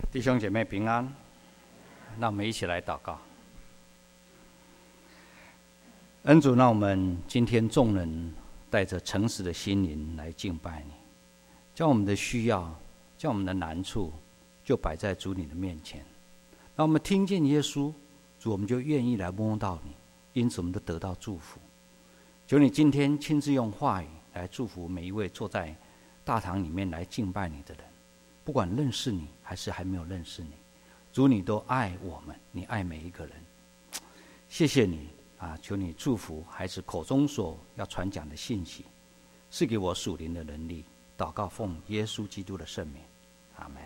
弟兄姐妹平安，让我们一起来祷告。恩主，让我们今天众人带着诚实的心灵来敬拜你，将我们的需要，将我们的难处，就摆在主你的面前。让我们听见耶稣，主我们就愿意来摸到你，因此我们都得到祝福。求你今天亲自用话语来祝福每一位坐在大堂里面来敬拜你的人，不管认识你还是还没有认识你，主你都爱我们，你爱每一个人。谢谢你啊！求你祝福孩子口中所要传讲的信息，赐给我属灵的能力。祷告奉耶稣基督的圣名，阿们。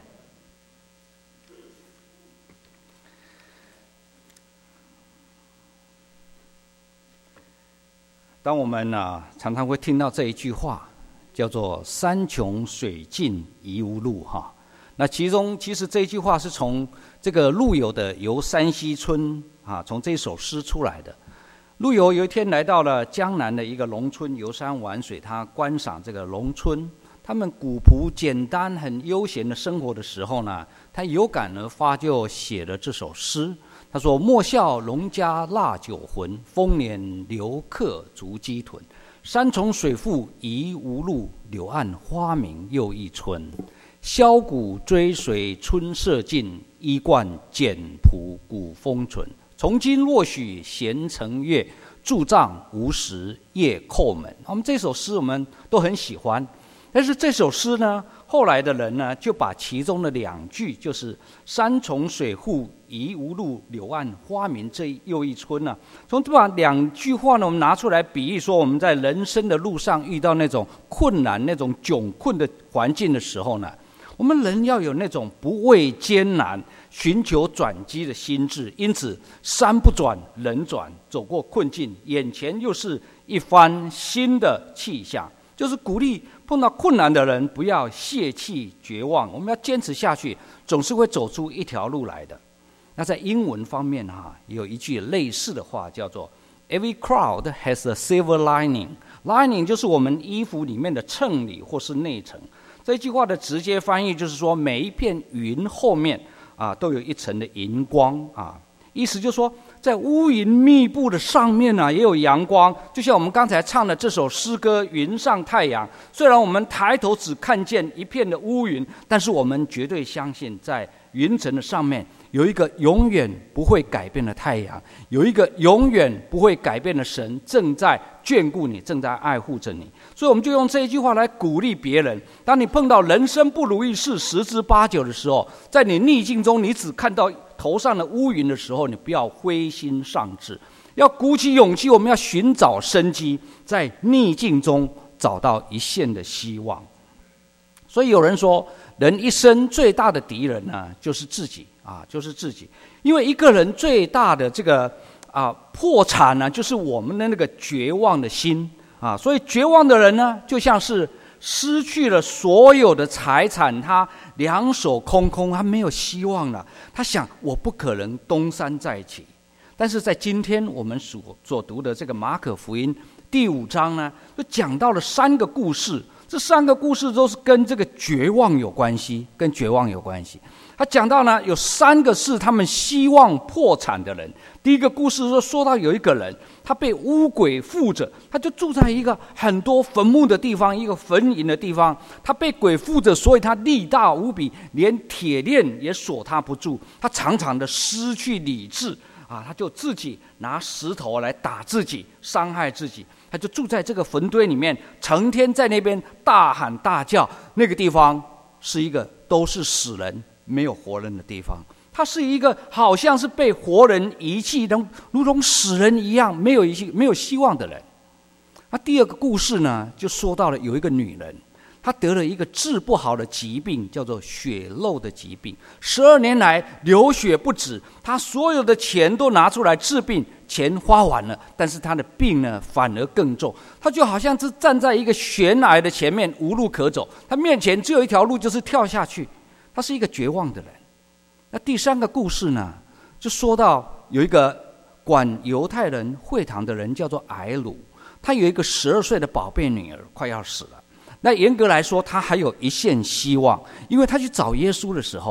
当我们常常会听到这一句话，叫做山穷水尽疑无路哈。那其实这一句话是从这个陆游的《游山西村》从这首诗出来的。陆游有一天来到了江南的一个农村游山玩水，他观赏这个农村他们古朴简单很悠闲的生活的时候呢，他有感而发，就写了这首诗。他说：莫笑农家腊酒浑，丰年留客足鸡豚。山重水复疑无路，柳暗花明又一村。箫鼓追随春色尽，衣冠简朴古风存。从今若许闲乘月，驻帐无时夜叩门。我们这首诗我们都很喜欢，但是这首诗呢，后来的人呢，就把其中的两句，就是山重水复疑无路，柳暗花明这又一村呢，从这把两句话呢，我们拿出来比喻说，我们在人生的路上遇到那种困难、那种窘困的环境的时候呢，我们人要有那种不畏艰难、寻求转机的心智。因此，山不转人转，走过困境，眼前又是一番新的气象。就是鼓励碰到困难的人不要泄气绝望，我们要坚持下去，总是会走出一条路来的。那在英文方面有一句类似的话，叫做 Every cloud has a silver lining。 lining 就是我们衣服里面的衬里或是内层。这句话的直接翻译就是说，每一片云后面都有一层的荧光意思就是说，在乌云密布的上面也有阳光。就像我们刚才唱的这首诗歌《云上太阳》，虽然我们抬头只看见一片的乌云，但是我们绝对相信，在云层的上面有一个永远不会改变的太阳，有一个永远不会改变的神正在眷顾你，正在爱护着你。所以我们就用这一句话来鼓励别人。当你碰到人生不如意事十之八九的时候，在你逆境中你只看到头上的乌云的时候，你不要灰心丧志，要鼓起勇气，我们要寻找生机，在逆境中找到一线的希望。所以有人说，人一生最大的敌人呢，就是自己就是自己。因为一个人最大的这个破产呢，就是我们的那个绝望的心所以绝望的人呢，就像是失去了所有的财产，他两手空空，他没有希望了。他想，我不可能东山再起。但是在今天我们所读的这个马可福音第5章呢，就讲到了3个故事。这3个故事都是跟这个绝望有关系，跟绝望有关系。他讲到呢，有3个是他们希望破产的人。第一个故事说到有一个人，他被污鬼附着，他就住在一个很多坟墓的地方，一个坟茔的地方。他被鬼附着，所以他力大无比，连铁链也锁他不住。他常常的失去理智他就自己拿石头来打自己，伤害自己。他就住在这个坟堆里面，成天在那边大喊大叫。那个地方是一个都是死人没有活人的地方，他是一个好像是被活人遗弃，如同死人一样没有希望的人。那第2个故事呢，就说到了有一个女人，她得了一个治不好的疾病，叫做血漏的疾病。12年来流血不止，她所有的钱都拿出来治病，钱花完了，但是她的病呢反而更重。她就好像是站在一个悬崖的前面，无路可走，她面前只有一条路，就是跳下去。她是一个绝望的人。那第3个故事呢，就说到有一个管犹太人会堂的人，叫做埃鲁。他有一个12岁的宝贝女儿，快要死了。那严格来说，他还有一线希望，因为他去找耶稣的时候，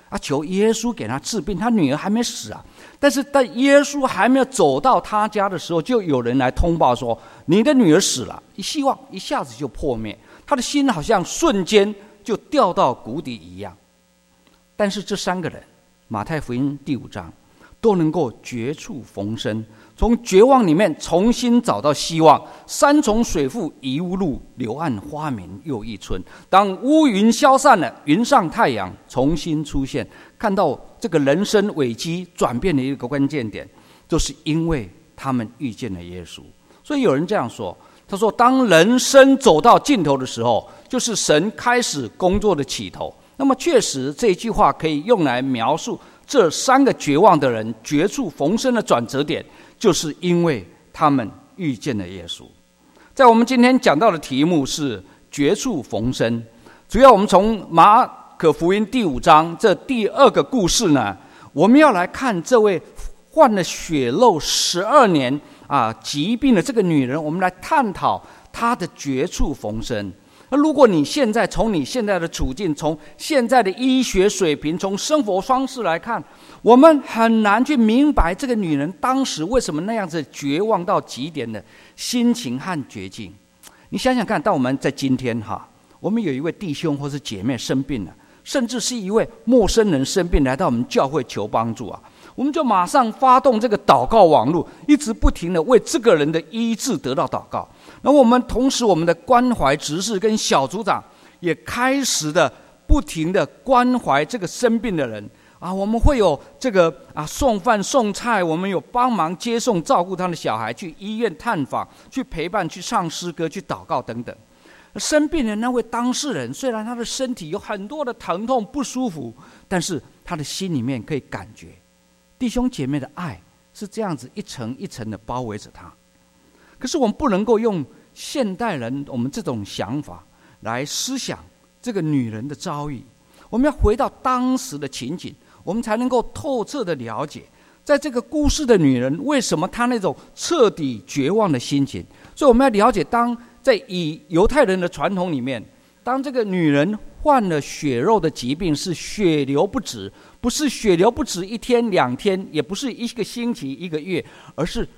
求耶稣给他治病，他女儿还没死啊。但是在耶稣还没有走到他家的时候，就有人来通报说你的女儿死了，希望一下子就破灭，他的心好像瞬间就掉到谷底一样。但是这3个人，马太福音第5章都能够绝处逢生，从绝望里面重新找到希望。山重水复疑无路，柳暗花明又一村。当乌云消散了，云上太阳重新出现，看到这个人生危机转变的一个关键点，就是因为他们遇见了耶稣。所以有人这样说，他说当人生走到尽头的时候，就是神开始工作的起头。那么确实这句话可以用来描述这3个绝望的人绝处逢生的转折点，就是因为他们遇见了耶稣。在我们今天讲到的题目是绝处逢生，主要我们从马可福音第5章这第2个故事呢，我们要来看这位患了血肉12年疾病的这个女人，我们来探讨她的绝处逢生。那如果你现在从你现在的处境，从现在的医学水平，从生活方式来看，我们很难去明白这个女人当时为什么那样子绝望到极点的心情和绝境。你想想看，当我们在今天我们有一位弟兄或是姐妹生病了，甚至是一位陌生人生病来到我们教会求帮助我们就马上发动这个祷告网络，一直不停的为这个人的医治得到祷告。然后我们同时，我们的关怀执事跟小组长也开始的不停的关怀这个生病的人我们会有这个送饭送菜，我们有帮忙接送照顾他的小孩，去医院探访，去陪伴，去唱诗歌，去祷告等等。生病的那位当事人，虽然他的身体有很多的疼痛不舒服，但是他的心里面可以感觉弟兄姐妹的爱是这样子一层一层的包围着他。可是我们不能够用现代人我们这种想法来思想这个女人的遭遇，我们要回到当时的情景，我们才能够透彻的了解在这个故事的女人为什么她那种彻底绝望的心情。所以我们要了解，当在以犹太人的传统里面，当这个女人患了血肉的疾病，是血流不止，不是血流不止1天2天，也不是1个星期1个月，而是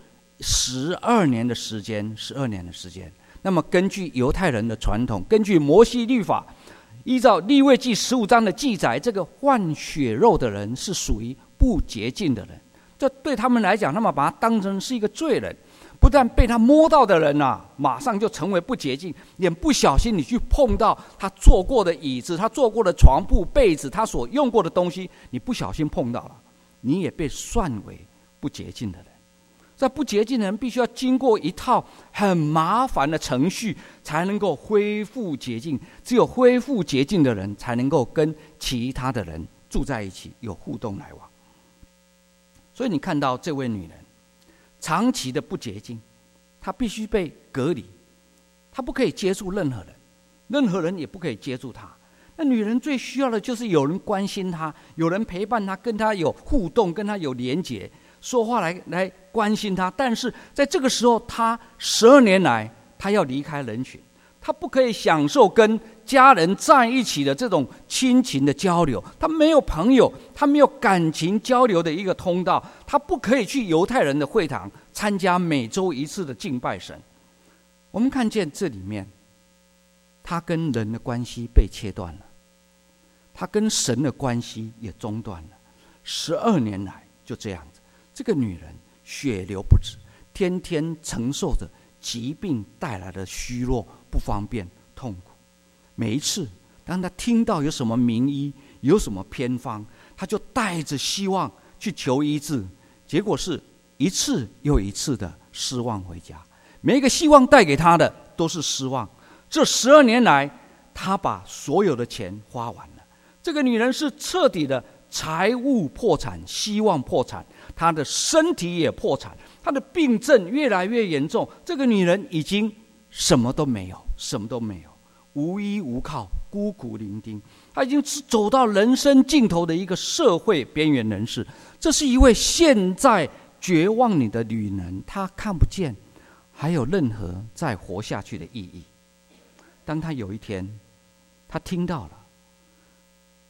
12年的时间。那么根据犹太人的传统，根据摩西律法，依照利未记15章的记载，这个患血肉的人是属于不洁净的人。这对他们来讲，他们把他当成是一个罪人，不但被他摸到的人马上就成为不洁净，连不小心你去碰到他坐过的椅子，他坐过的床铺被子，他所用过的东西，你不小心碰到了，你也被算为不洁净的人。在不洁净的人必须要经过一套很麻烦的程序才能够恢复洁净，只有恢复洁净的人才能够跟其他的人住在一起，有互动来往。所以你看到这位女人长期的不洁净，她必须被隔离，她不可以接触任何人，任何人也不可以接触她。那女人最需要的就是有人关心她，有人陪伴她，跟她有互动，跟她有连结，说话来关心她。但是在这个时候，她12年来，她要离开人群，她不可以享受跟家人在一起的这种亲情的交流，她没有朋友，她没有感情交流的一个通道，她不可以去犹太人的会堂参加每周1次的敬拜神。我们看见这里面，她跟人的关系被切断了，她跟神的关系也中断了。12年来就这样子，这个女人血流不止，天天承受着疾病带来的虚弱、不方便、痛苦。每一次当她听到有什么名医，有什么偏方，她就带着希望去求医治，结果是一次又一次的失望回家。每一个希望带给她的都是失望。这12年来，她把所有的钱花完了。这个女人是彻底的财务破产，希望破产，她的身体也破产，她的病症越来越严重。这个女人已经什么都没有，无依无靠，孤苦伶仃。她已经走到人生尽头的一个社会边缘人士。这是一位现在绝望里的女人，她看不见还有任何再活下去的意义。当她有一天，她听到了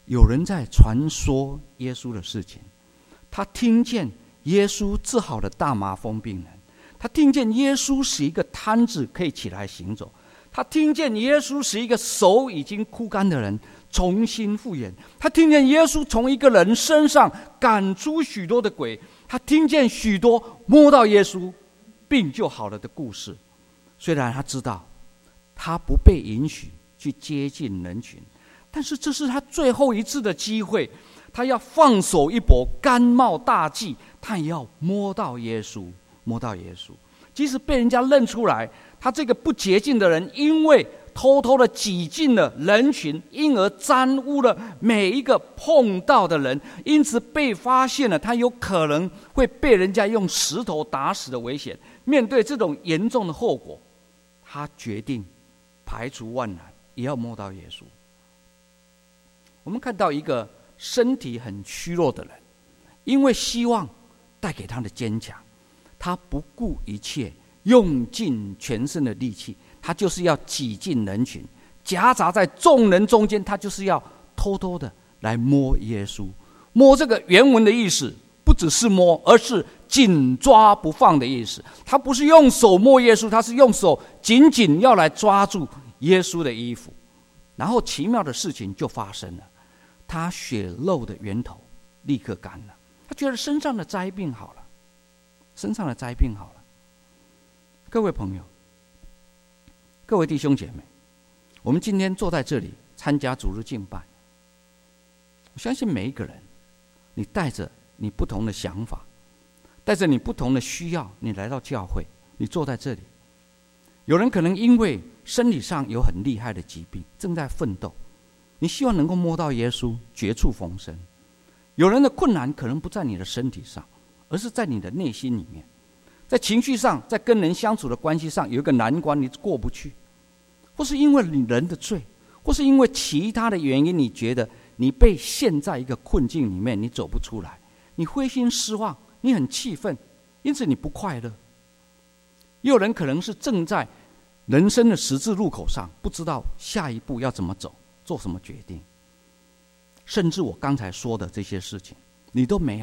有人在传说耶稣的事情，他听见耶稣治好了大麻风病人，他听见耶稣使一个瘫子可以起来行走，他听见耶稣使一个手已经枯干的人重新复原，他听见耶稣从一个人身上赶出许多的鬼，他听见许多摸到耶稣病就好了的故事。虽然他知道他不被允许去接近人群，但是这是他最后一次的机会，他要放手一搏，甘冒大忌，他也要摸到耶稣，摸到耶稣。即使被人家认出来，他这个不洁净的人，因为偷偷的挤进了人群，因而沾污了每一个碰到的人，因此被发现了，他有可能会被人家用石头打死的危险。面对这种严重的后果，他决定排除万难，也要摸到耶稣。我们看到一个身体很虚弱的人，因为希望带给他的坚强，他不顾一切，用尽全身的力气，他就是要挤进人群，夹杂在众人中间，他就是要偷偷的来摸耶稣。摸这个原文的意思不只是摸，而是紧抓不放的意思。他不是用手摸耶稣，他是用手紧紧要来抓住耶稣的衣服。然后奇妙的事情就发生了，他血肉的源头立刻干了，他觉得身上的灾病好了，身上的灾病好了。各位朋友，各位弟兄姐妹，我们今天坐在这里参加主日敬拜，我相信每一个人，你带着你不同的想法，带着你不同的需要，你来到教会，你坐在这里。有人可能因为身体上有很厉害的疾病，正在奋斗，你希望能够摸到耶稣，绝处逢生。有人的困难可能不在你的身体上，而是在你的内心里面，在情绪上，在跟人相处的关系上有一个难关你过不去，或是因为你人的罪，或是因为其他的原因，你觉得你被陷在一个困境里面，你走不出来，你灰心失望，你很气愤，因此你不快乐。也有人可能是正在人生的十字路口上，不知道下一步要怎么走，做什么决定。甚至我刚才说的这些事情，你都没有。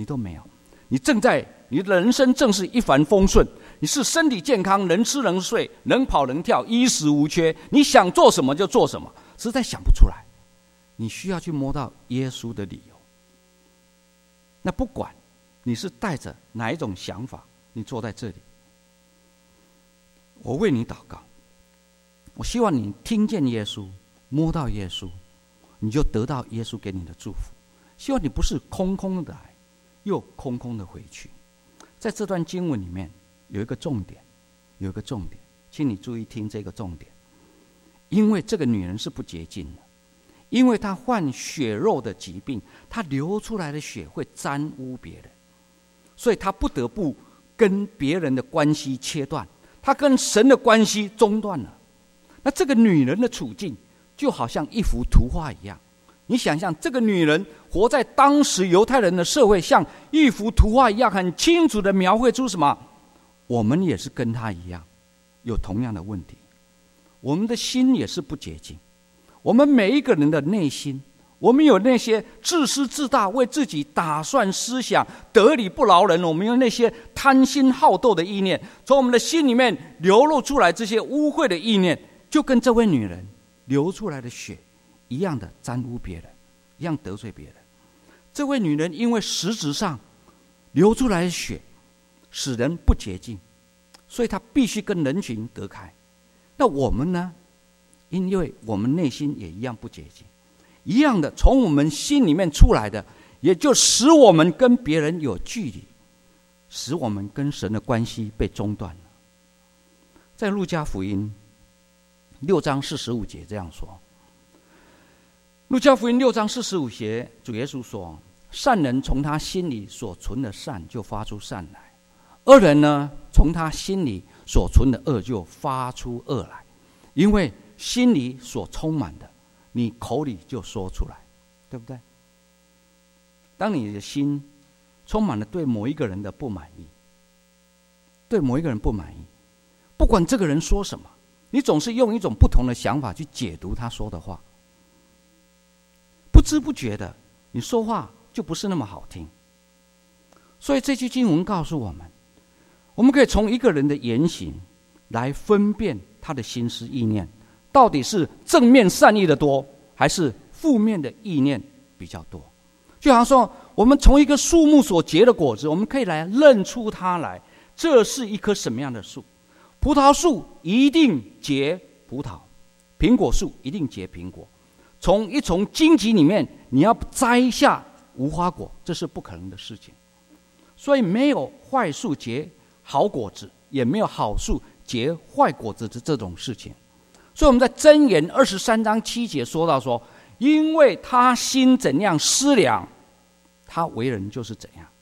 你的人生正是一帆风顺，你是身体健康，能吃能睡，能跑能跳，衣食无缺，你想做什么就做什么，实在想不出来。你需要去摸到耶稣的理由。那不管你是带着哪一种想法，你坐在这里，我为你祷告。我希望你听见耶稣，摸到耶稣，你就得到耶稣给你的祝福。希望你不是空空的来，又空空的回去。在这段经文里面有一个重点，请你注意听这个重点。因为这个女人是不洁净的，因为她患血肉的疾病，她流出来的血会沾污别人，所以她不得不跟别人的关系切断，她跟神的关系中断了。那这个女人的处境就好像一幅图画一样，你想象这个女人活在当时犹太人的社会，像一幅图画一样，很清楚地描绘出什么？我们也是跟她一样，有同样的问题，我们的心也是不洁净。我们每一个人的内心，我们有那些自私自大、为自己打算思想、得理不饶人，我们有那些贪心好斗的意念，从我们的心里面流露出来，这些污秽的意念就跟这位女人流出来的血一样的沾污别人，一样得罪别人。这位女人因为实质上流出来的血使人不洁净，所以她必须跟人群隔开。那我们呢？因为我们内心也一样不洁净，一样的从我们心里面出来的，也就使我们跟别人有距离，使我们跟神的关系被中断了。在路加福音6章45节这样说，路加福音6章45节，主耶稣说，善人从他心里所存的善就发出善来，恶人呢，从他心里所存的恶就发出恶来，因为心里所充满的，你口里就说出来，对不对？当你的心充满了对某一个人的不满意，不管这个人说什么，你总是用一种不同的想法去解读他说的话。不知不觉的，你说话就不是那么好听。所以这句经文告诉我们，我们可以从一个人的言行来分辨他的心思意念，到底是正面善意的多，还是负面的意念比较多。就好像说，我们从一个树木所结的果子，我们可以来认出它来，这是一棵什么样的树。葡萄树一定结葡萄，苹果树一定结苹果。从一丛荆棘里面，你要摘下无花果，这是不可能的事情。所以没有坏树结好果子，也没有好树结坏果子的这种事情。所以我们在箴言23章7节说到说，因为他心怎样思量，他为人就是怎样。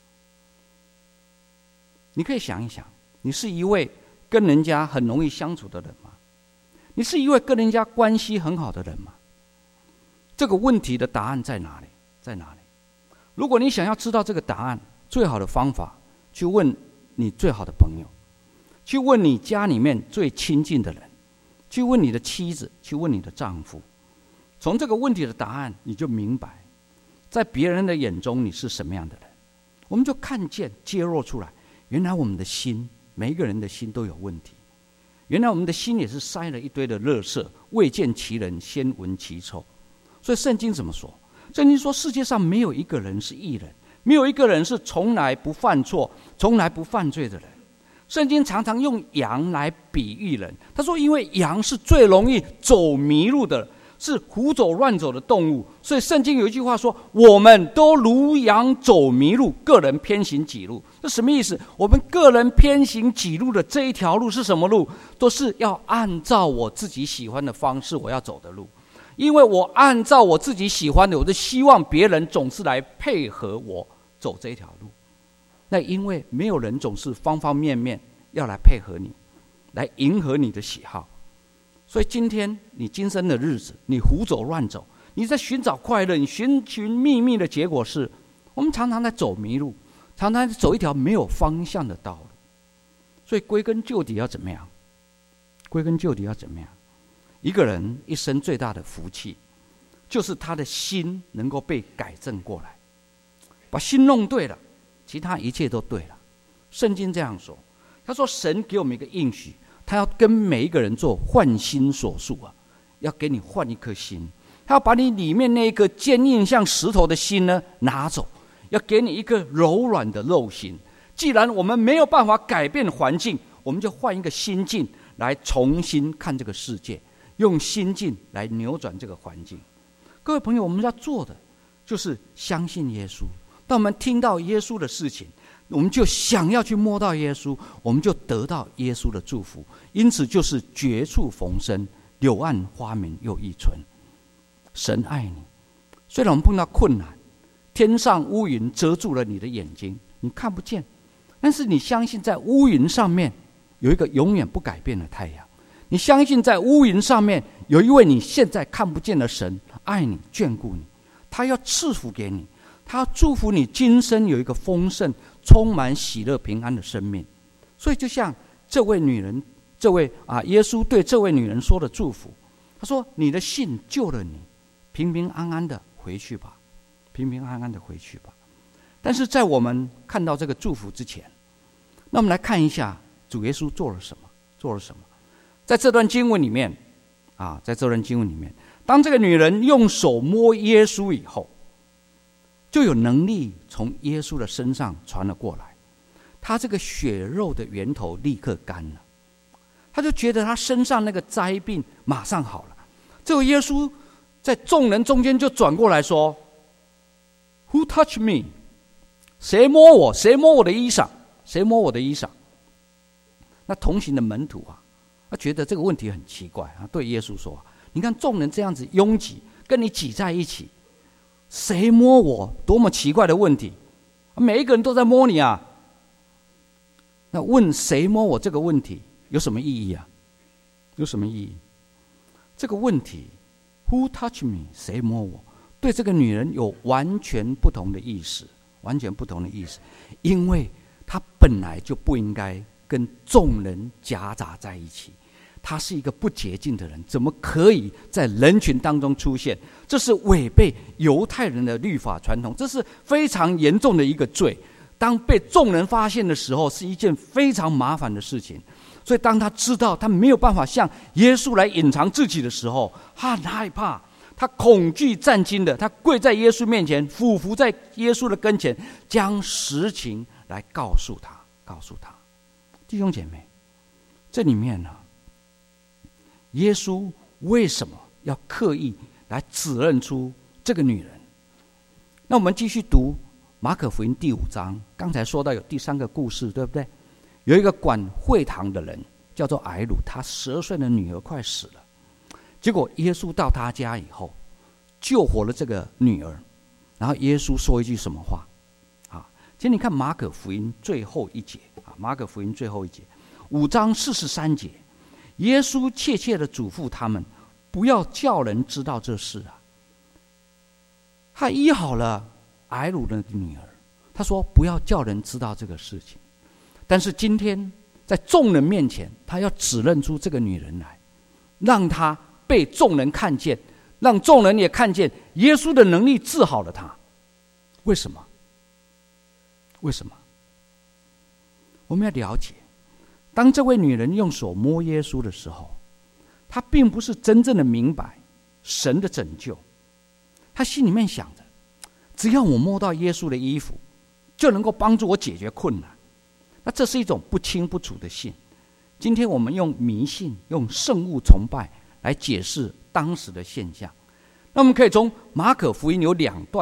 你可以想一想，你是一位跟人家很容易相处的人吗？你是一位跟人家关系很好的人吗？这个问题的答案在哪里？在哪里？如果你想要知道这个答案，最好的方法，去问你最好的朋友，去问你家里面最亲近的人，去问你的妻子，去问你的丈夫。从这个问题的答案，你就明白，在别人的眼中你是什么样的人。我们就看见揭露出来，原来我们的心，每一个人的心都有问题。原来我们的心也是塞了一堆的垃圾，未见其人，先闻其臭。所以圣经怎么说？圣经说，世界上没有一个人是义人，没有一个人是从来不犯错、从来不犯罪的人。圣经常常用羊来比喻人，他说，因为羊是最容易走迷路的，是胡走乱走的动物，所以圣经有一句话说，我们都如羊走迷路，个人偏行己路。这什么意思？我们个人偏行己路的这一条路是什么路？都是要按照我自己喜欢的方式我要走的路。因为我按照我自己喜欢的，我就希望别人总是来配合我走这条路。那因为没有人总是方方面面要来配合你，来迎合你的喜好，所以今天你今生的日子，你胡走乱走，你在寻找快乐，你寻寻觅觅的结果是，我们常常在走迷路，常常在走一条没有方向的道路。所以归根究底要怎么样？归根究底要怎么样？一个人一生最大的福气，就是他的心能够被改正过来，把心弄对了，其他一切都对了。圣经这样说，他说神给我们一个应许，他要跟每一个人做换心手术啊，要给你换一颗心，他要把你里面那一个坚硬像石头的心呢拿走，要给你一个柔软的肉心。既然我们没有办法改变环境，我们就换一个心境来重新看这个世界，用心境来扭转这个环境。各位朋友，我们要做的就是相信耶稣。当我们听到耶稣的事情，我们就想要去摸到耶稣，我们就得到耶稣的祝福。因此就是绝处逢生，柳暗花明又一村。神爱你，虽然我们碰到困难，天上乌云遮住了你的眼睛，你看不见，但是你相信在乌云上面有一个永远不改变的太阳，你相信在乌云上面有一位你现在看不见的神爱你眷顾你，他要赐福给你，他要祝福你今生有一个丰盛充满喜乐平安的生命。所以就像这位女人，耶稣对这位女人说的祝福，他说你的信救了你，平平安安的回去吧，平平安安的回去吧。但是在我们看到这个祝福之前，那我们来看一下主耶稣做了什么。在这段经文里面当这个女人用手摸耶稣以后，就有能力从耶稣的身上传了过来，她这个血肉的源头立刻干了，她就觉得她身上那个灾病马上好了。这个耶稣在众人中间就转过来说 Who touched me？ 谁摸我？谁摸我的衣裳？谁摸我的衣裳？那同行的门徒他觉得这个问题很奇怪，对耶稣说，你看众人这样子拥挤跟你挤在一起，谁摸我？多么奇怪的问题，每一个人都在摸你啊。那问谁摸我这个问题有什么意义啊？有什么意义？这个问题 Who touched me？ 谁摸我？对这个女人有完全不同的意思，完全不同的意思，因为她本来就不应该跟众人夹杂在一起， 他是一个不洁净的人，怎么可以在人群当中出现？这是违背犹太人的律法传统，这是非常严重的一个罪。当被众人发现的时候，是一件非常麻烦的事情。所以当他知道他没有办法向耶稣来隐藏自己的时候，他很害怕，他恐惧战惊的，他跪在耶稣面前，俯伏在耶稣的跟前，将实情来告诉他。弟兄姐妹，这里面呢，耶稣为什么要刻意来指认出这个女人？那我们继续读马可福音第5章，刚才说到有第3个故事，对不对？有一个管会堂的人叫做睚鲁，他12岁的女儿快死了，结果耶稣到他家以后救活了这个女儿。然后耶稣说一句什么话啊？请你看马可福音最后一节啊，马可福音最后一节5章43节，耶稣切切的嘱咐他们，不要叫人知道这事啊。他医好了睚鲁的女儿，他说不要叫人知道这个事情。但是今天在众人面前，他要指认出这个女人来，让她被众人看见，让众人也看见耶稣的能力治好了她。为什么？我们要了解，当这位女人用手摸耶稣的时候，她并不是真正的明白神的拯救。她心里面想着，只要我摸到耶稣的衣服，就能够帮助我解决困难。那这是一种不清不楚的信。今天我们用迷信、用圣物崇拜来解释当时的现象。那我们可以从马可福音有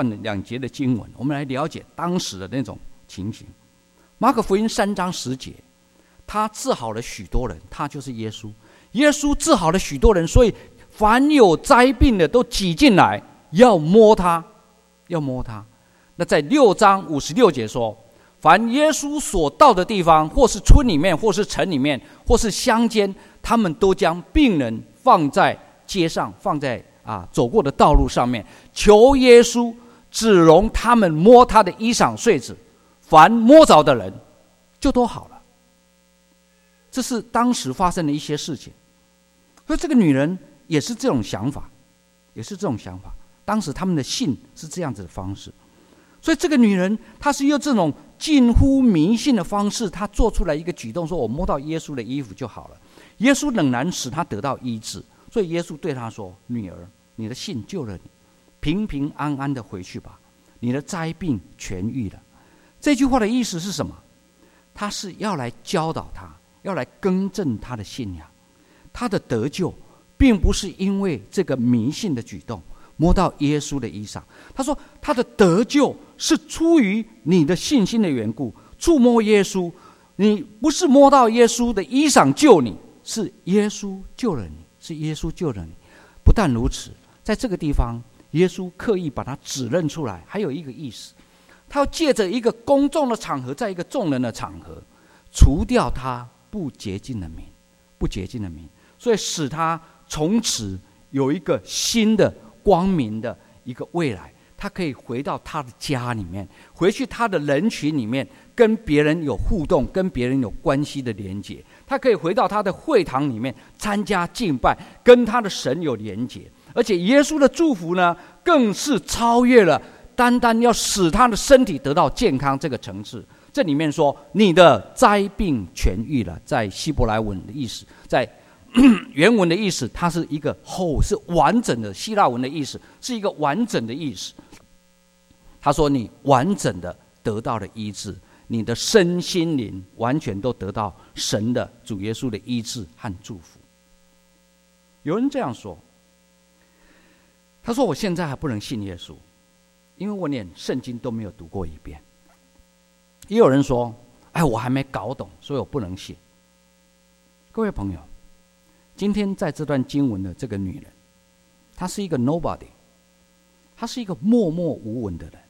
2节的经文，我们来了解当时的那种情形。马可福音3章10节，他治好了许多人，他就是耶稣。耶稣治好了许多人，所以凡有灾病的都挤进来，要摸他。那在6章56节说，凡耶稣所到的地方，或是村里面，或是城里面，或是乡间，他们都将病人放在街上，放在走过的道路上面，求耶稣只容他们摸他的衣裳穗子，凡摸着的人就都好了。这是当时发生的一些事情。所以这个女人也是这种想法，当时他们的信是这样子的方式。所以这个女人她是用这种近乎迷信的方式，她做出来一个举动，说我摸到耶稣的衣服就好了。耶稣仍然使她得到医治，所以耶稣对她说，女儿，你的信救了你，平平安安的回去吧，你的灾病痊愈了。这句话的意思是什么？他是要来教导她，要来更正她的信仰。她的得救并不是因为这个迷信的举动，摸到耶稣的衣裳。他说他的得救是出于你的信心的缘故，触摸耶稣，你不是摸到耶稣的衣裳救你，是耶稣救了你。不但如此，在这个地方耶稣刻意把它指认出来，还有一个意思，他要借着一个公众的场合，在一个众人的场合，除掉他不洁净的名，所以使他从此有一个新的光明的一个未来。他可以回到他的家里面，回去他的人群里面，跟别人有互动，跟别人有关系的连结。他可以回到他的会堂里面参加敬拜，跟他的神有连结。而且耶稣的祝福呢，更是超越了单单要使他的身体得到健康这个层次。这里面说你的灾病痊愈了，在希伯来文的意思，在原文的意思，它是一个是完整的，希腊文的意思是一个完整的意思。他说你完整的得到了医治，你的身心灵完全都得到神的主耶稣的医治和祝福。有人这样说，他说我现在还不能信耶稣，因为我连圣经都没有读过一遍。也有人说，我还没搞懂，所以我不能信。各位朋友，今天在这段经文的这个女人，她是一个 nobody， 她是一个默默无闻的人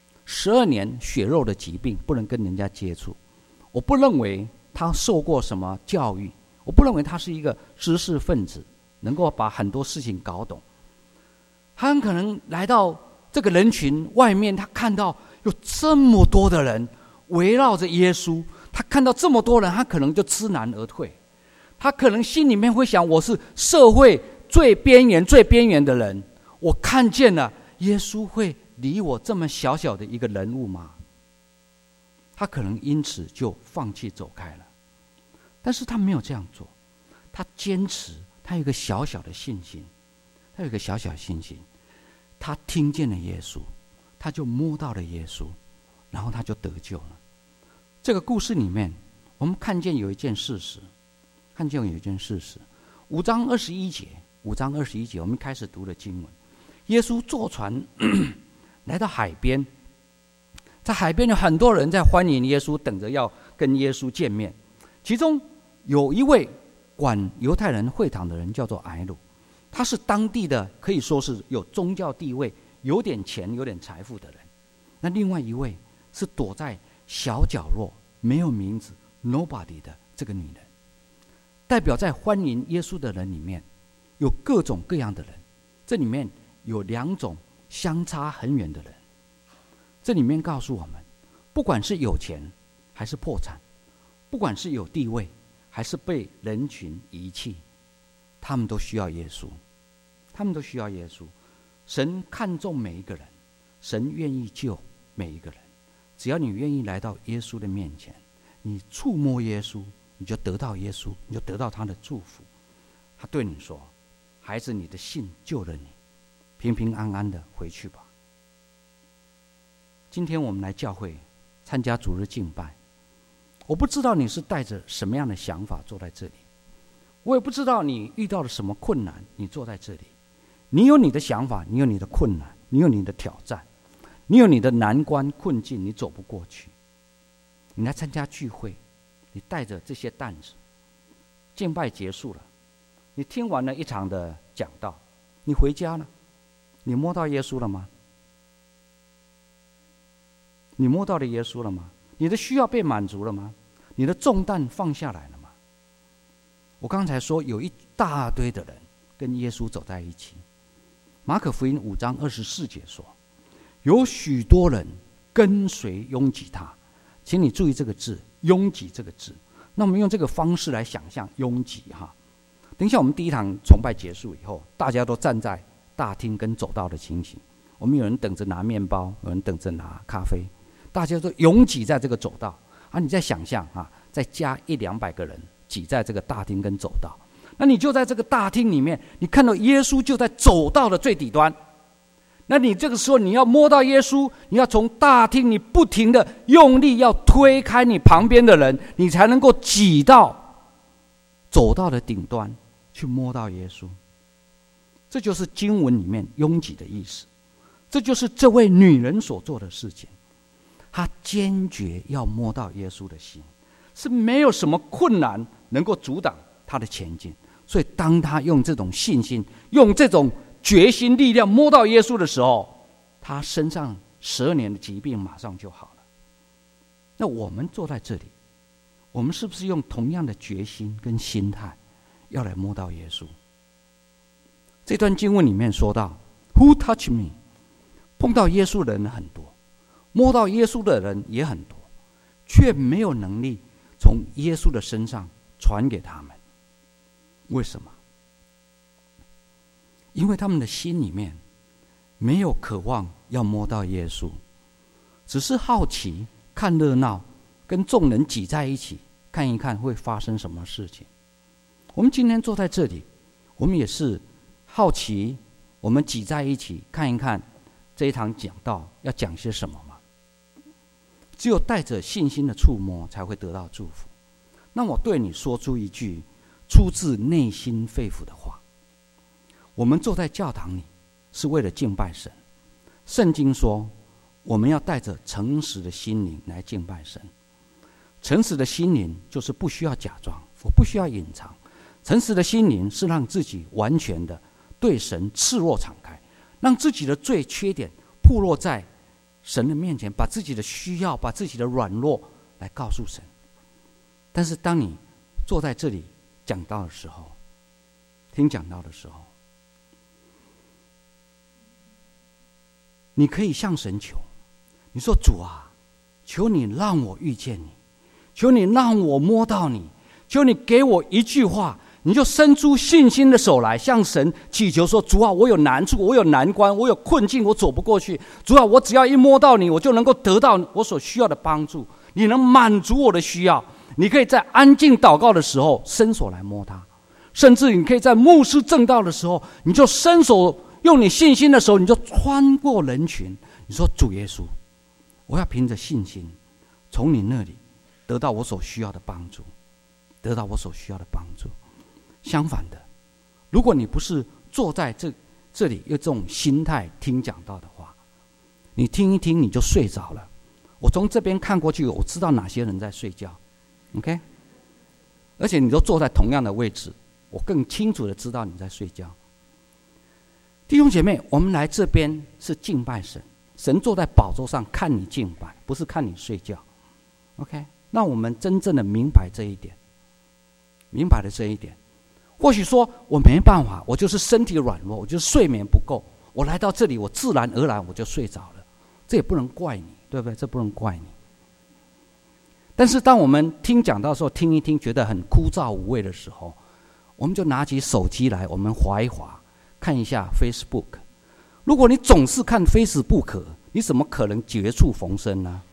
，12年血肉的疾病，不能跟人家接触。我不认为她受过什么教育，我不认为她是一个知识分子，能够把很多事情搞懂。她很可能来到这个人群外面，她看到有这么多的人围绕着耶稣，她看到这么多人，她可能就知难而退。 他可能心里面会想，我是社会最边缘的人，我看见了耶稣会理我这么小小的一个人物吗？他可能因此就放弃走开了。但是他没有这样做，他坚持，他有一个小小的信心，他听见了耶稣，他就摸到了耶稣，然后他就得救了。这个故事里面，我们看见有一件事实，5章21节，我们开始读了经文。耶稣坐船来到海边，在海边有很多人在欢迎耶稣，等着要跟耶稣见面。其中有一位管犹太人会堂的人，叫做睚鲁，他是当地的可以说是有宗教地位、有点钱、有点财富的人。那另外一位是躲在小角落、没有名字 nobody 的这个女人。代表在欢迎耶稣的人里面，有各种各样的人。这里面有2种相差很远的人。这里面告诉我们，不管是有钱还是破产，不管是有地位还是被人群遗弃，他们都需要耶稣。神看重每一个人，神愿意救每一个人。只要你愿意来到耶稣的面前，你触摸耶稣，你就得到耶稣，你就得到他的祝福。他对你说，孩子，你的信救了你，平平安安的回去吧。今天我们来教会参加主日敬拜，我不知道你是带着什么样的想法坐在这里，我也不知道你遇到了什么困难，你坐在这里。你有你的想法，你有你的困难，你有你的挑战，你有你的难关困境，你走不过去。你来参加聚会，你带着这些担子，敬拜结束了，你听完了一场的讲道，你回家了，你摸到耶稣了吗？你摸到了耶稣了吗？你的需要被满足了吗？你的重担放下来了吗？我刚才说有一大堆的人跟耶稣走在一起。马可福音5章24节说，有许多人跟随拥挤他。请你注意这个字，拥挤这个字。那我们用这个方式来想象拥挤哈。等一下我们第一堂崇拜结束以后，大家都站在大厅跟走道的情形，我们有人等着拿面包，有人等着拿咖啡，大家都拥挤在这个走道啊！你再想象啊，再加100-200个人挤在这个大厅跟走道，那你就在这个大厅里面，你看到耶稣就在走道的最底端。那你这个时候你要摸到耶稣，你要从大厅你不停的用力要推开你旁边的人，你才能够挤到走道的顶端去摸到耶稣。这就是经文里面拥挤的意思，这就是这位女人所做的事情。她坚决要摸到耶稣的心，是没有什么困难能够阻挡她的前进。所以当她用这种信心，用这种决心力量摸到耶稣的时候，她身上12年的疾病马上就好了。那我们坐在这里，我们是不是用同样的决心跟心态要来摸到耶稣？这段经文里面说到 Who touch me？ 碰到耶稣的人很多，摸到耶稣的人也很多，却没有能力从耶稣的身上传给他们。为什么？因为他们的心里面没有渴望要摸到耶稣，只是好奇看热闹，跟众人挤在一起看一看会发生什么事情。我们今天坐在这里，我们也是好奇，我们挤在一起看一看这一堂讲道要讲些什么吗？只有带着信心的触摸，才会得到祝福。那我对你说出一句出自内心肺腑的话：我们坐在教堂里是为了敬拜神。圣经说，我们要带着诚实的心灵来敬拜神。诚实的心灵就是不需要假装，我不需要隐藏。诚实的心灵是让自己完全的对神赤裸敞开，让自己的罪缺点暴露在神的面前，把自己的需要，把自己的软弱来告诉神。但是当你坐在这里讲道的时候，听讲道的时候，你可以向神求，你说主啊，求你让我遇见你，求你让我摸到你， 求你给我一句话，你就伸出信心的手来，向神祈求说：主啊，我有难处，我有难关，我有困境，我走不过去。主啊，我只要一摸到你，我就能够得到我所需要的帮助。你能满足我的需要。你可以在安静祷告的时候伸手来摸它，甚至你可以在牧师正道的时候，你就伸手，用你信心的时候，你就穿过人群，你说：主耶稣，我要凭着信心从你那里得到我所需要的帮助，得到我所需要的帮助。相反的，如果你不是坐在这里有这种心态听讲道的话，你听一听你就睡着了。我从这边看过去，我知道哪些人在睡觉 OK， 而且你都坐在同样的位置，我更清楚的知道你在睡觉。弟兄姐妹，我们来这边是敬拜神，神坐在宝座上看你敬拜，不是看你睡觉 OK， 那我们真正的明白这一点，明白了这一点。或许说我没办法，我就是身体软弱，我就是睡眠不够，我来到这里我自然而然我就睡着了，这也不能怪你，对不对？这不能怪你。但是当我们听讲道的时候，听一听觉得很枯燥无味的时候，我们就拿起手机来，我们滑一滑，看一下 Facebook。 如果你总是看 Facebook， 你怎么可能绝处逢生呢？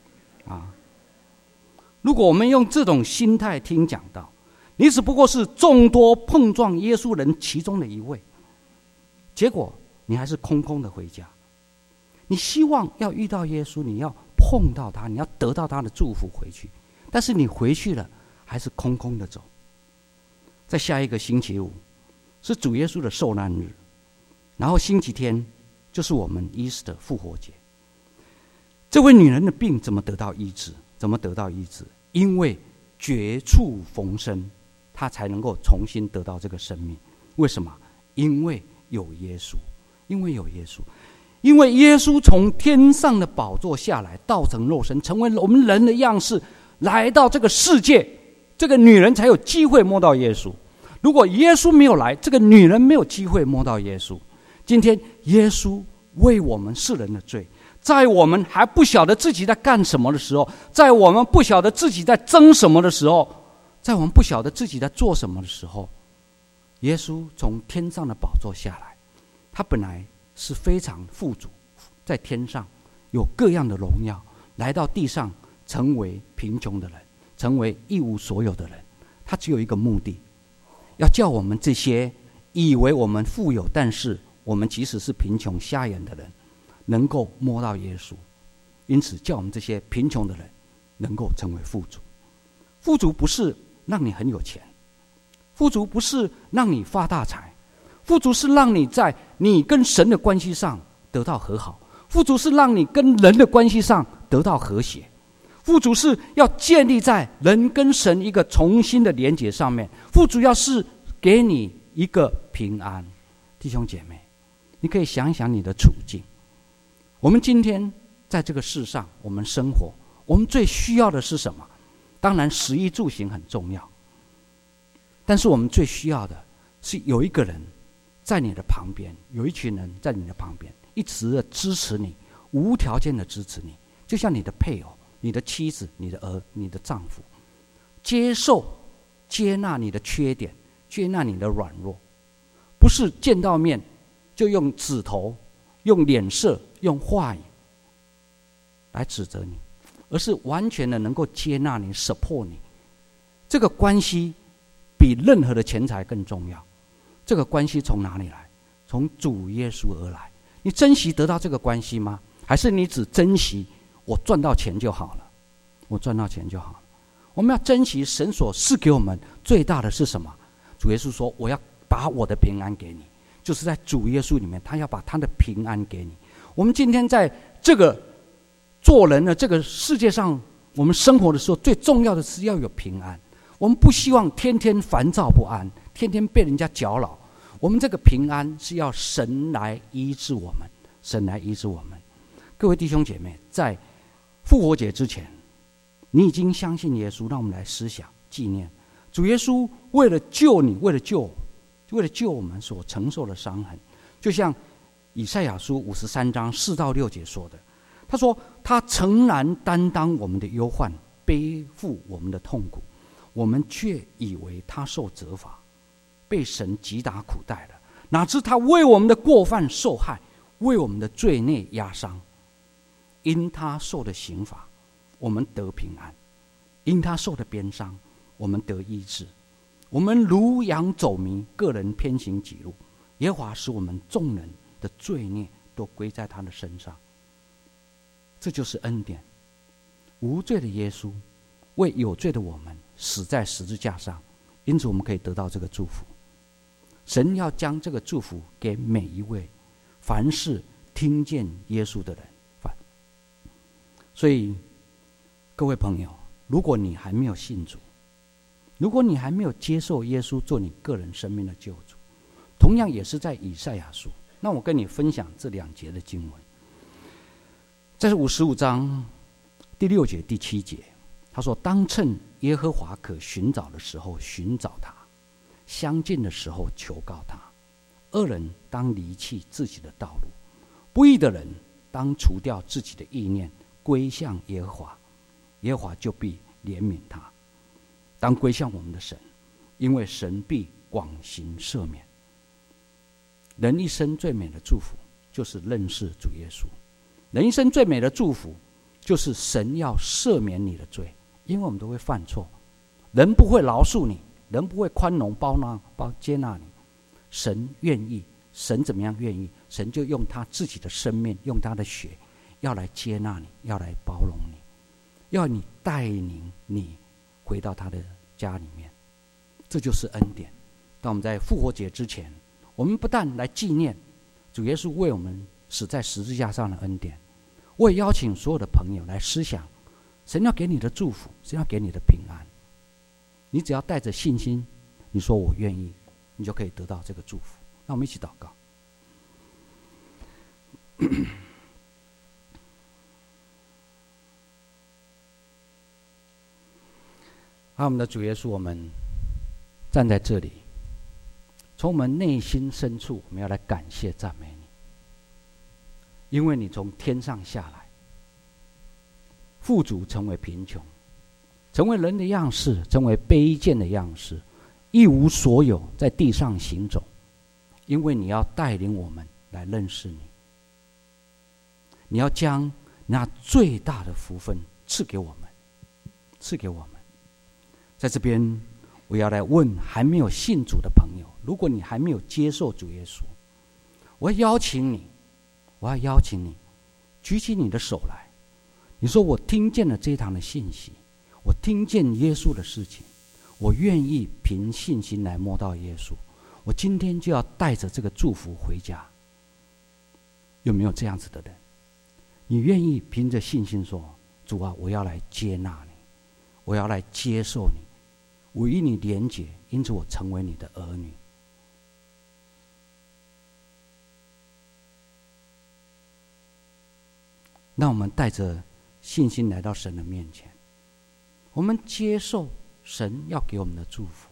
如果我们用这种心态听讲道，你只不过是众多碰撞耶稣人其中的一位，结果你还是空空的回家。你希望要遇到耶稣，你要碰到他，你要得到他的祝福回去，但是你回去了还是空空的走。在下一个星期五是主耶稣的受难日，然后星期天就是我们Easter复活节。这位女人的病怎么得到医治？怎么得到医治？因为绝处逢生，她才能够重新得到这个生命。为什么？因为有耶稣，因为有耶稣。因为耶稣从天上的宝座下来，道成肉身，成为我们人的样式，来到这个世界，这个女人才有机会摸到耶稣。如果耶稣没有来，这个女人没有机会摸到耶稣。今天耶稣为我们世人的罪，在我们还不晓得自己在干什么的时候，在我们不晓得自己在争什么的时候，在我们不晓得自己在做什么的时候，耶稣从天上的宝座下来。他本来是非常富足，在天上有各样的荣耀，来到地上成为贫穷的人，成为一无所有的人。他只有一个目的，要叫我们这些以为我们富有，但是我们即使是贫穷瞎眼的人，能够摸到耶稣。因此叫我们这些贫穷的人能够成为富足。富足不是让你很有钱，富足不是让你发大财，富足是让你在你跟神的关系上得到和好，富足是让你跟人的关系上得到和谐，富足是要建立在人跟神一个重新的连结上面，富足要是给你一个平安。弟兄姐妹，你可以想一想你的处境。我们今天在这个世上，我们生活，我们最需要的是什么？当然食衣住行很重要，但是我们最需要的是有一个人在你的旁边，有一群人在你的旁边，一直的支持你，无条件的支持你，就像你的配偶、你的妻子、你的儿、你的丈夫，接受、接纳你的缺点，接纳你的软弱，不是见到面就用指头、用脸色、用话语来指责你，而是完全的能够接纳你、support你。这个关系比任何的钱财更重要。这个关系从哪里来？从主耶稣而来。你珍惜得到这个关系吗？还是你只珍惜我赚到钱就好了？我赚到钱就好了。我们要珍惜神所赐给我们最大的是什么？主耶稣说：我要把我的平安给你。就是在主耶稣里面，他要把他的平安给你。我们今天在这个做人的这个世界上，我们生活的时候，最重要的是要有平安。我们不希望天天烦躁不安，天天被人家搅扰。我们这个平安是要神来医治我们，神来医治我们。各位弟兄姐妹，在复活节之前，你已经相信耶稣，让我们来思想纪念主耶稣为了救你，为了救我们所承受的伤痕。就像以赛亚书53章4到6节说的，他说他诚然担当我们的忧患，背负我们的痛苦， 我们却以为他受责罚，被神击打苦待了。哪知他为我们的过犯受害，为我们的罪孽压伤。因他受的刑罚，我们得平安；因他受的鞭伤，我们得医治。我们如羊走迷，个人偏行己路。耶和华使我们众人的罪孽都归在他的身上。这就是恩典。无罪的耶稣为有罪的我们死在十字架上，因此我们可以得到这个祝福。神要将这个祝福给每一位凡是听见耶稣的人。所以各位朋友，如果你还没有信主，如果你还没有接受耶稣做你个人生命的救主，同样也是在以赛亚书，那我跟你分享这2节的经文。这是55章第6节第7节，他说：当趁耶和华可寻找的时候寻找他，相近的时候求告他。恶人当离弃自己的道路，不义的人当除掉自己的意念，归向耶和华，耶和华就必怜悯他。当归向我们的神，因为神必广行赦免。人一生最美的祝福就是认识主耶稣，人一生最美的祝福就是神要赦免你的罪，因为我们都会犯错，人不会饶恕你，人不会宽容接纳你。神愿意，神怎么样愿意，神就用他自己的生命，用他的血要来接纳你，要来包容你，要你带领你回到他的家里面。这就是恩典。当我们在复活节之前，我们不但来纪念主耶稣为我们死在十字架上的恩典，我也邀请所有的朋友来思想神要给你的祝福，神要给你的平安。你只要带着信心，你说我愿意，你就可以得到这个祝福。那我们一起祷告。我们的主耶稣，我们站在这里，从我们内心深处，我们要来感谢赞美你，因为你从天上下来，富足成为贫穷，成为人的样式，成为卑贱的样式，一无所有，在地上行走，因为你要带领我们来认识你，你要将那最大的福分赐给我们，赐给我们。在这边我要来问还没有信主的朋友，如果你还没有接受主耶稣，我要邀请你举起你的手来，你说我听见了这一堂的信息，我听见耶稣的事情，我愿意凭信心来摸到耶稣，我今天就要带着这个祝福回家。有没有这样子的人？你愿意凭着信心说，主啊，我要来接纳你，我要来接受你，我与你连结，因此我成为你的儿女。让我们带着信心来到神的面前，我们接受神要给我们的祝福。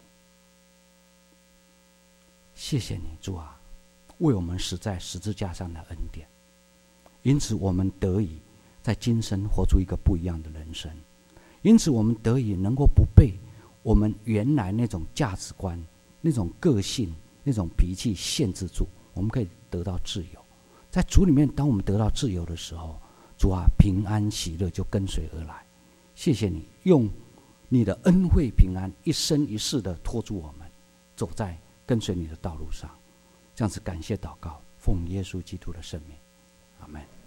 谢谢你，主啊，为我们死在十字架上的恩典，因此我们得以在今生活出一个不一样的人生，因此我们得以能够不被我们原来那种价值观、那种个性、那种脾气限制住，我们可以得到自由。在主里面，当我们得到自由的时候，主啊，平安喜乐就跟随而来。谢谢你用你的恩惠平安一生一世的拖住我们，走在跟随你的道路上。这样子感谢祷告，奉耶稣基督的圣名，阿们。